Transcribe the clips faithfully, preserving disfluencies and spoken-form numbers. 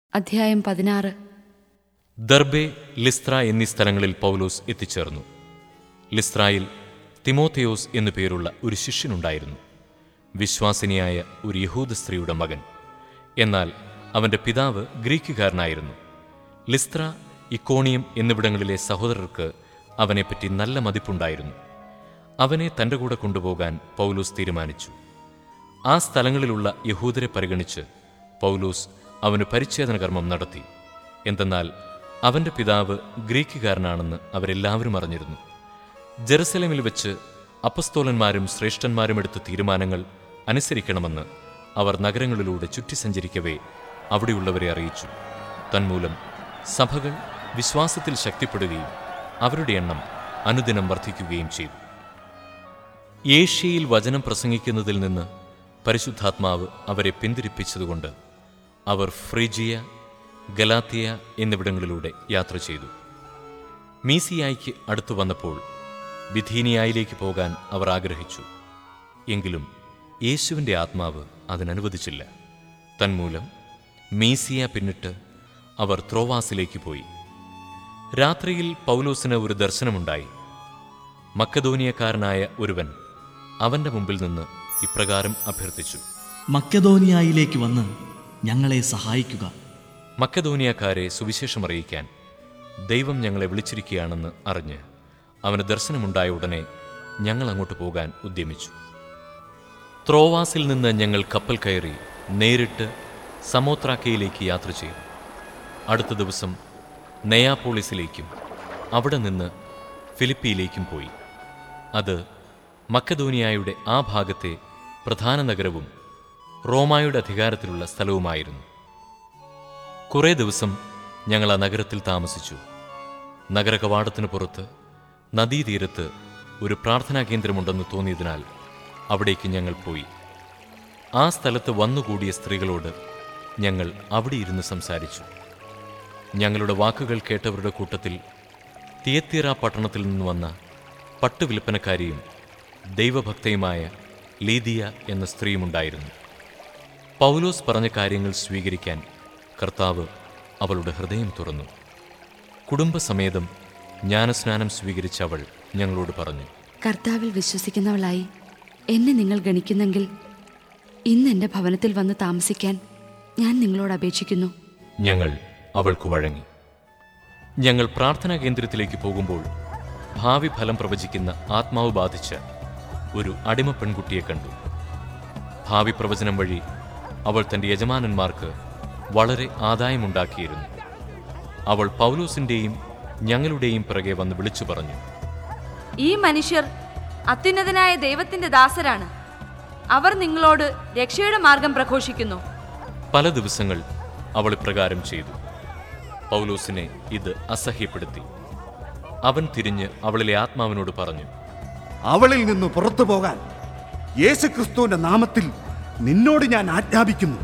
അധ്യായം പതിനാറ്. ദർബെ, ലിസ്ത്ര എന്നീ സ്ഥലങ്ങളിൽ പൗലോസ് എത്തിച്ചേർന്നു. ലിസ്ത്രായിൽ തിമോഥെയോസ് എന്നു പേരുള്ള ഒരു ശിഷ്യനുണ്ടായിരുന്നു, വിശ്വാസിനിയായ ഒരു യഹൂദ സ്ത്രീയുടെ മകൻ. എന്നാൽ അവന്റെ പിതാവ് ഗ്രീക്കുകാരനായിരുന്നു. ലിസ്ത്ര, ഇക്കോണിയം എന്നിവിടങ്ങളിലെ സഹോദരർക്ക് അവനെപ്പറ്റി നല്ല മതിപ്പുണ്ടായിരുന്നു. അവനെ തന്റെ കൂടെ കൊണ്ടുപോകാൻ പൗലോസ് തീരുമാനിച്ചു. ആ സ്ഥലങ്ങളിലുള്ള യഹൂദരെ പരിഗണിച്ച് പൗലോസ് അവന് പരിച്ഛേദന കർമ്മം നടത്തി. എന്തെന്നാൽ അവന്റെ പിതാവ് ഗ്രീക്കുകാരനാണെന്ന് അവരെല്ലാവരും അറിഞ്ഞിരുന്നു. ജെറുസലേമിൽ വെച്ച് അപ്പസ്തോലന്മാരും ശ്രേഷ്ഠന്മാരും എടുത്ത തീരുമാനങ്ങൾ അനുസരിക്കണമെന്ന് അവർ നഗരങ്ങളിലൂടെ ചുറ്റി സഞ്ചരിക്കവേ അവിടെയുള്ളവരെ അറിയിച്ചു. തന്മൂലം സഭകൾ വിശ്വാസത്തിൽ ശക്തിപ്പെടുകയും അവരുടെ എണ്ണം അനുദിനം വർദ്ധിക്കുകയും ചെയ്തു. ഏഷ്യയിൽ വചനം പ്രസംഗിക്കുന്നതിൽ നിന്ന് പരിശുദ്ധാത്മാവ് അവരെ പിന്തിരിപ്പിച്ചതുകൊണ്ട് അവർ ഫ്രീജിയ, ഗലാത്തിയ എന്നിവിടങ്ങളിലൂടെ യാത്ര ചെയ്തു. മീസിയായിക്ക് അടുത്തു വന്നപ്പോൾ ബിഥീനിയായിലേക്ക് പോകാൻ അവർ ആഗ്രഹിച്ചു. എങ്കിലും യേശുവിൻ്റെ ആത്മാവ് അതിനനുവദിച്ചില്ല. തന്മൂലം മീസിയ പിന്നിട്ട് അവർ ത്രോവാസിലേക്ക് പോയി. രാത്രിയിൽ പൗലോസിന് ഒരു ദർശനമുണ്ടായി. മക്കദോനിയക്കാരനായ ഒരുവൻ അവന്റെ മുമ്പിൽ നിന്ന് ഇപ്രകാരം അഭ്യർത്ഥിച്ചു: മക്കദോനിയയിലേക്ക് വന്ന് ഞങ്ങളെ സഹായിക്കുക. മക്കദോനിയക്കാരെ സുവിശേഷമറിയിക്കാൻ ദൈവം ഞങ്ങളെ വിളിച്ചിരിക്കുകയാണെന്ന് അറിഞ്ഞ് അവന് ദർശനമുണ്ടായ ഉടനെ ഞങ്ങൾ അങ്ങോട്ട് പോകാൻ ഉദ്യമിച്ചു. ത്രോവാസിൽ നിന്ന് ഞങ്ങൾ കപ്പൽ കയറി നേരിട്ട് സമോത്രാക്കയിലേക്ക് യാത്ര ചെയ്തു. അടുത്ത ദിവസം നെയാപോളിസിലേക്കും അവിടെ നിന്ന് ഫിലിപ്പിയിലേക്കും പോയി. അത് മക്കദോനിയായുടെ ആ ഭാഗത്തെ പ്രധാന നഗരവും റോമായുടെ അധികാരത്തിലുള്ള സ്ഥലവുമായിരുന്നു. കുറേ ദിവസം ഞങ്ങൾ ആ നഗരത്തിൽ താമസിച്ചു. നഗര കവാടത്തിന് പുറത്ത് നദീതീരത്ത് ഒരു പ്രാർത്ഥനാ കേന്ദ്രമുണ്ടെന്ന് തോന്നിയതിനാൽ അവിടേക്ക് ഞങ്ങൾ പോയി. ആ സ്ഥലത്ത് വന്നുകൂടിയ സ്ത്രീകളോട് ഞങ്ങൾ അവിടെ ഇരുന്ന് സംസാരിച്ചു. ഞങ്ങളുടെ വാക്കുകൾ കേട്ടവരുടെ കൂട്ടത്തിൽ തിയത്തീറ പട്ടണത്തിൽ നിന്ന് വന്ന പട്ടുവിൽപ്പനക്കാരിയും ദൈവഭക്തയുമായ ലീദിയ എന്ന സ്ത്രീയുമുണ്ടായിരുന്നു. പൗലോസ് പറഞ്ഞ കാര്യങ്ങൾ സ്വീകരിക്കാൻ കർത്താവ് അവളുടെ ഹൃദയം തുറന്നു. കുടുംബസമേതം ജ്ഞാനസ്നാനം സ്വീകരിച്ച അവൾ ഞങ്ങളോട് പറഞ്ഞു: കർത്താവിൽ വിശ്വസിക്കുന്നവളായി എന്നെ നിങ്ങൾ ഗണിക്കുന്നെങ്കിൽ ഇന്ന് എൻ്റെ ഭവനത്തിൽ വന്ന് താമസിക്കാൻ ഞാൻ നിങ്ങളോട് അപേക്ഷിക്കുന്നു. ഞങ്ങൾ അവൾക്ക് വഴങ്ങി. ഞങ്ങൾ പ്രാർത്ഥനാ കേന്ദ്രത്തിലേക്ക് പോകുമ്പോൾ ഭാവി ഫലം പ്രവചിക്കുന്ന ആത്മാവ് ബാധിച്ച ഒരു അടിമ പെൺകുട്ടിയെ കണ്ടു. ഭാവി പ്രവചനം വഴി അവൾ തൻ്റെ യജമാനന്മാർക്ക് വളരെ ആദായമുണ്ടാക്കിയിരുന്നു. അവൾ പൗലോസിൻ്റെയും ഞങ്ങളുടെയും പിറകെ വന്ന് വിളിച്ചു പറഞ്ഞു: ഈ മനുഷ്യർ അത്യുന്നതനായ ദൈവത്തിന്റെ ദാസരാണ്. അവർ നിങ്ങളോട് രക്ഷയുടെ മാർഗം പ്രഘോഷിക്കുന്നു. പല ദിവസങ്ങൾ അവൾ ഇപ്രകാരം ചെയ്തു. പൗലോസിനെ ഇത് അസഹ്യപ്പെടുത്തി. അവൻ തിരിഞ്ഞ് അവളിലെ ആത്മാവിനോട് പറഞ്ഞു: അവളിൽ നിന്ന് പുറത്തു പോകാൻ യേശുക്രിസ്തുവിന്റെ നാമത്തിൽ നിന്നോട് ഞാൻ ആജ്ഞാപിക്കുന്നു.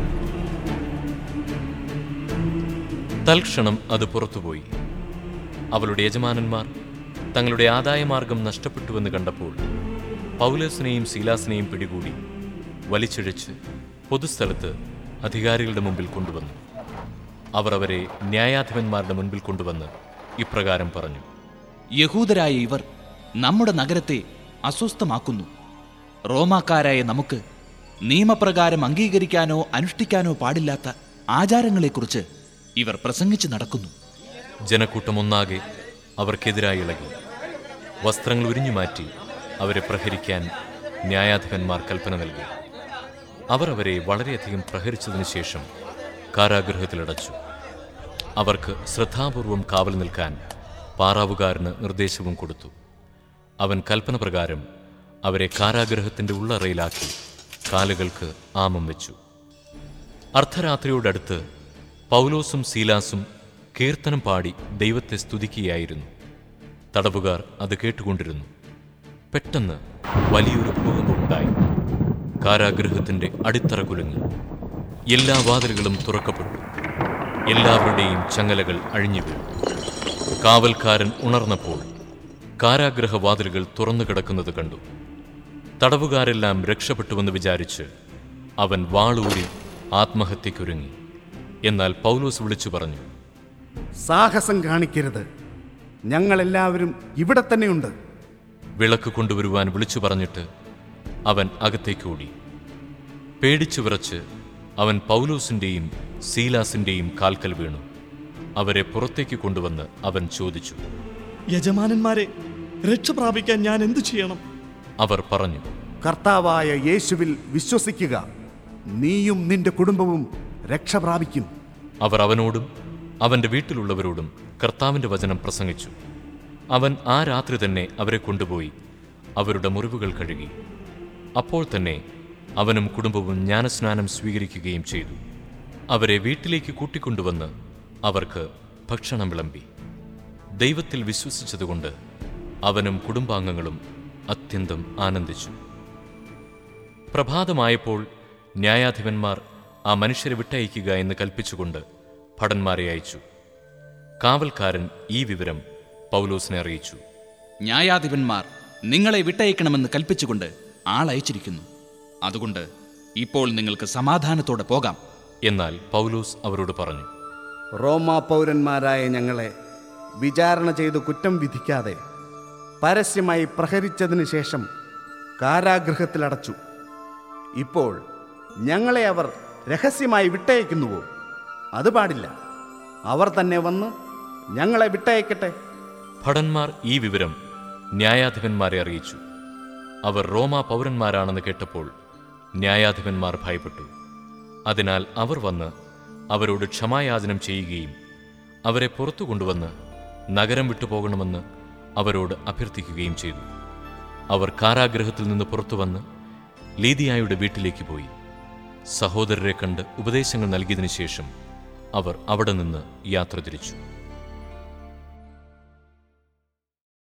തൽക്ഷണം അത് പുറത്തുപോയി. അവളുടെ യജമാനന്മാർ തങ്ങളുടെ ആദായമാർഗം നഷ്ടപ്പെട്ടുവെന്ന് കണ്ടപ്പോൾ പൗലോസിനെയും സീലാസിനെയും പിടികൂടി വലിച്ചിഴച്ച് പൊതുസ്ഥലത്ത് അധികാരികളുടെ മുമ്പിൽ കൊണ്ടുവന്നു. അവർ അവരെ ന്യായാധിപന്മാരുടെ മുൻപിൽ കൊണ്ടുവന്ന് ഇപ്രകാരം പറഞ്ഞു: യഹൂദരായ ഇവർ നമ്മുടെ നഗരത്തെ അസ്വസ്ഥമാക്കുന്നു. റോമാക്കാരായ നമുക്ക് നിയമപ്രകാരം അംഗീകരിക്കാനോ അനുഷ്ഠിക്കാനോ പാടില്ലാത്ത ആചാരങ്ങളെക്കുറിച്ച് ഇവർ പ്രസംഗിച്ചു നടക്കുന്നു. ജനക്കൂട്ടം ഒന്നാകെ അവർക്കെതിരായി ഇളകി. വസ്ത്രങ്ങൾ ഉരിഞ്ഞുമാറ്റി അവരെ പ്രഹരിക്കാൻ ന്യായാധിപന്മാർ കൽപ്പന നൽകി. അവർ അവരെ വളരെയധികം പ്രഹരിച്ചതിനു ശേഷം കാരാഗൃഹത്തിലടച്ചു. അവർക്ക് ശ്രദ്ധാപൂർവം കാവൽ നിൽക്കാൻ പാറാവുകാരന് നിർദ്ദേശവും കൊടുത്തു. അവൻ കൽപ്പന പ്രകാരം അവരെ കാരാഗൃഹത്തിൻ്റെ ഉള്ളറയിലാക്കി കാലുകൾക്ക് ആമം വെച്ചു. അർദ്ധരാത്രിയോടടുത്ത് പൗലോസും സീലാസും കീർത്തനം പാടി ദൈവത്തെ സ്തുതിക്കുകയായിരുന്നു. തടവുകാർ അത് കേട്ടുകൊണ്ടിരുന്നു. പെട്ടെന്ന് വലിയൊരു ഭൂകമ്പമുണ്ടായി. കാരാഗൃഹത്തിൻ്റെ അടിത്തറ കുലുങ്ങി. എല്ലാ വാതിലുകളും തുറക്കപ്പെട്ടു. എല്ലാവരുടെയും ചങ്ങലകൾ അഴിഞ്ഞു വീണു. കാവൽക്കാരൻ ഉണർന്നപ്പോൾ കാരാഗൃഹവാതിലുകൾ തുറന്നു കിടക്കുന്നത് കണ്ടു. തടവുകാരെല്ലാം രക്ഷപ്പെട്ടുവെന്ന് വിചാരിച്ച് അവൻ വാളൂരി ആത്മഹത്യക്കൊരുങ്ങി. എന്നാൽ പൗലോസ് വിളിച്ചു പറഞ്ഞു, സാഹസം കാണിക്കരുത്, ഞങ്ങളെല്ലാവരും ഇവിടെ തന്നെയുണ്ട്. വിളക്ക് കൊണ്ടുവരുവാൻ വിളിച്ചു പറഞ്ഞിട്ട് അവൻ അകത്തേക്ക് ഓടി. പേടിച്ചു വിറച്ച് അവൻ പൗലോസിൻ്റെയും സീലാസിൻ്റെയും കാൽക്കൽ വീണു. അവരെ പുറത്തേക്ക് കൊണ്ടുവന്ന് അവൻ ചോദിച്ചു, യജമാനന്മാരെ, രക്ഷ പ്രാപിക്കാൻ ഞാൻ എന്തു ചെയ്യണം? അവർ പറഞ്ഞു, കർത്താവായ യേശുവിൽ വിശ്വസിക്കുക, നീയും നിന്റെ കുടുംബവും രക്ഷ പ്രാപിക്കും. അവർ അവനോടും അവൻ്റെ വീട്ടിലുള്ളവരോടും കർത്താവിൻ്റെ വചനം പ്രസംഗിച്ചു. അവൻ ആ രാത്രി തന്നെ അവരെ കൊണ്ടുപോയി അവരുടെ മുറിവുകൾ കഴുകി. അപ്പോൾ തന്നെ അവനും കുടുംബവും ജ്ഞാനസ്നാനം സ്വീകരിക്കുകയും ചെയ്തു. അവരെ വീട്ടിലേക്ക് കൂട്ടിക്കൊണ്ടുവന്ന് അവർക്ക് ഭക്ഷണം വിളമ്പി. ദൈവത്തിൽ വിശ്വസിച്ചതുകൊണ്ട് അവനും കുടുംബാംഗങ്ങളും അത്യന്തം ആനന്ദിച്ചു. പ്രഭാതമായപ്പോൾ ന്യായാധിപന്മാർ ആ മനുഷ്യരെ വിട്ടയക്കുക എന്ന് കൽപ്പിച്ചുകൊണ്ട് ഭടന്മാരെ അയച്ചു. കാവൽക്കാരൻ ഈ വിവരം പൗലോസിനെ അറിയിച്ചു. ന്യായാധിപന്മാർ നിങ്ങളെ വിട്ടയക്കണമെന്ന് കൽപ്പിച്ചുകൊണ്ട് ആളയച്ചിരിക്കുന്നു. അതുകൊണ്ട് ഇപ്പോൾ നിങ്ങൾക്ക് സമാധാനത്തോടെ പോകാം. എന്നാൽ പൗലോസ് അവരോട് പറഞ്ഞു, റോമാ പൗരന്മാരായ ഞങ്ങളെ വിചാരണ ചെയ്ത് കുറ്റം വിധിക്കാതെ പരസ്യമായി പ്രഹരിച്ചതിന് ശേഷം കാരാഗൃഹത്തിലടച്ചു. ഇപ്പോൾ ഞങ്ങളെ അവർ രഹസ്യമായി വിട്ടയക്കുന്നുവോ? അത് പാടില്ല. അവർ തന്നെ വന്ന് ഞങ്ങളെ വിട്ടയക്കട്ടെ. ഭടന്മാർ ഈ വിവരം ന്യായാധിപന്മാരെ അറിയിച്ചു. അവർ റോമാ പൗരന്മാരാണെന്ന് കേട്ടപ്പോൾ ന്യായാധിപന്മാർ ഭയപ്പെട്ടു. അതിനാൽ അവർ വന്ന് അവരോട് ക്ഷമായാചനം ചെയ്യുകയും അവരെ പുറത്തു കൊണ്ടുവന്ന് നഗരം വിട്ടുപോകണമെന്ന് അവരോട് അഭ്യർത്ഥിക്കുകയും ചെയ്തു. അവർ കാരാഗൃഹത്തിൽ നിന്ന് പുറത്തുവന്ന് ലീദിയായുടെ വീട്ടിലേക്ക് പോയി. സഹോദരരെ കണ്ട് ഉപദേശങ്ങൾ നൽകിയതിനു ശേഷം അവർ അവിടെ നിന്ന് യാത്ര തിരിച്ചു.